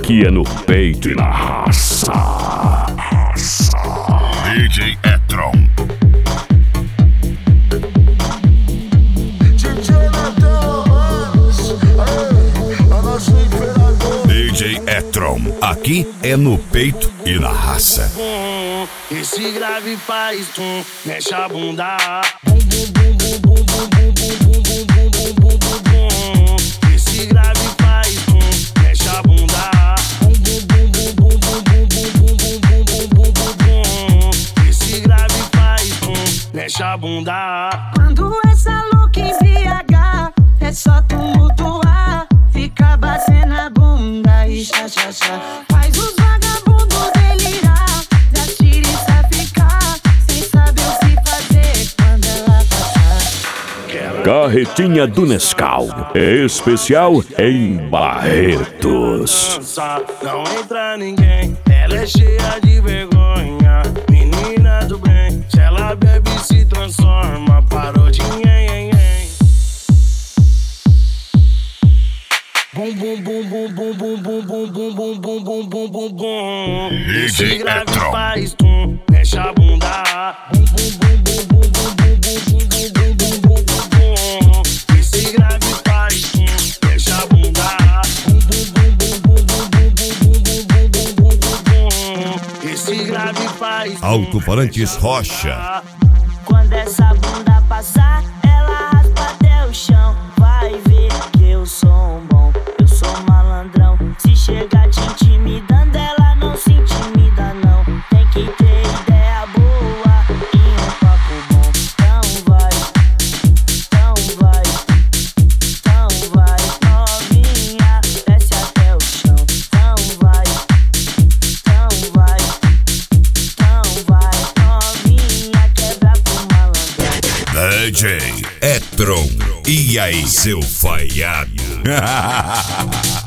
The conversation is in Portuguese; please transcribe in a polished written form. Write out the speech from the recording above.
aqui é no peito e na raça. DJ Etron. DJ Etron, aqui é no peito e na raça. Esse grave faz tum, mexe a bunda. Esse grave faz tum, mexe a bunda. Esse grave faz tum, mexe a bunda. Quando essa louca embriagar, é só tumultuar. Fica batendo a bunda e chá, chá, chá. Faz os vagabundos delirar, já tira e saficar, sem saber o que fazer quando ela passar. Carretinha do Nescau, especial em Barretos. Não entra ninguém, ela é cheia de vergonha. Menina do bem, se ela bebe se transforma. Parou de nhen. Bum bum bum bum bum bum bum bum bum bum bum bum bum bum. Esse grave faz tum, mexe a bunda. Bum bum bum bum bum bum bum bum bum bum bum bum. Esse grave faz tum, mexe a bunda. Bum bum bum bum bum bum bum bum bum bum. Esse grave faz tum. Alto-falantes Rocha. Quando essa bunda passar, ela raspa até o chão. Vai ver que eu sou um bom, eu sou malandrão. Se chegar te intimidando, ela não se intimida não. Tem que ter ideia boa e um papo bom. Então vai, novinha, desce até o chão. Então vai, novinha, quebra pro malandrão. DJ Etron. E aí, seu falhado?